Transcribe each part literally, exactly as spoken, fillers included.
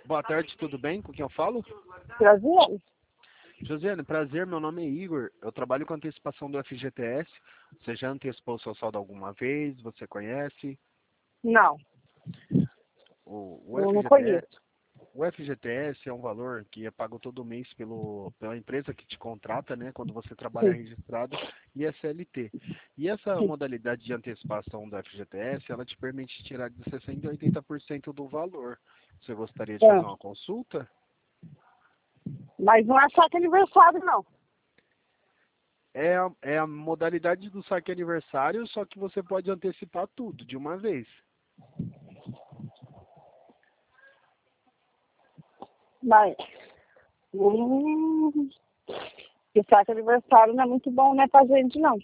Boa tarde, tudo bem? Com quem eu falo? Prazer. Josiane, prazer, meu nome é Igor. Eu trabalho com antecipação do F G T S. Você já antecipou o seu saldo alguma vez? Você conhece? Não, O, o eu não F G T S, conheço. o F G T S é um valor que é pago todo mês pelo, pela empresa que te contrata, né? Quando você trabalha Sim, registrado e é C L T. E essa sim. modalidade de antecipação do F G T S, ela te permite tirar de sessenta a oitenta por cento do valor. Você gostaria de É. fazer uma consulta? Mas não é só que aniversário, não. É a, é a modalidade do saque aniversário, só que você pode antecipar tudo de uma vez. Mas. Hum, esse saque aniversário não é muito bom, né, pra gente, não.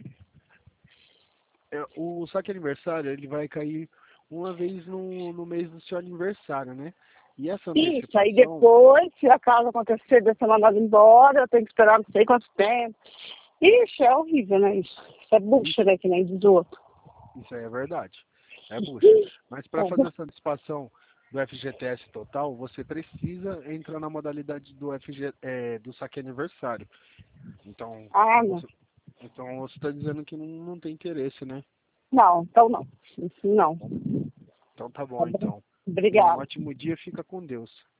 É, o saque aniversário, ele vai cair uma vez no, no mês do seu aniversário, né? E essa Isso, aí antecipação, depois, se acaso acontecer de eu ser mandado embora, eu tenho que esperar não sei quanto tempo. Ixi, é horrível, né, isso? Isso é bucha, isso, né, que nem diz o outro. isso aí é verdade, é bucha. Mas para fazer É. essa antecipação do F G T S total, você precisa entrar na modalidade do F G, é, do saque aniversário. Então, Ah, não. você, então você está dizendo que não, não tem interesse, né? Não, então não. Isso não. Então tá Tá bom, bom? então. Tenha um Obrigada. ótimo dia, fica com Deus.